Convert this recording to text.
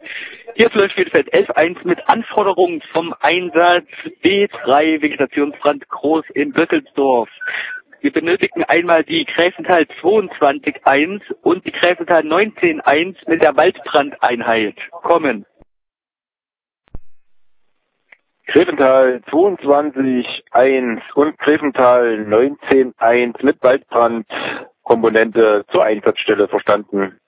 Hier läuft Spielfeld 11.1 mit Anforderungen vom Einsatz B3 Vegetationsbrand Groß in Böttelsdorf. Wir benötigen einmal die Gräfenthal 22.1 und die Gräfenthal 19.1 mit der Waldbrandeinheit. Kommen. Gräfenthal 22.1 und Gräfenthal 19.1 mit Waldbrandkomponente zur Einsatzstelle verstanden.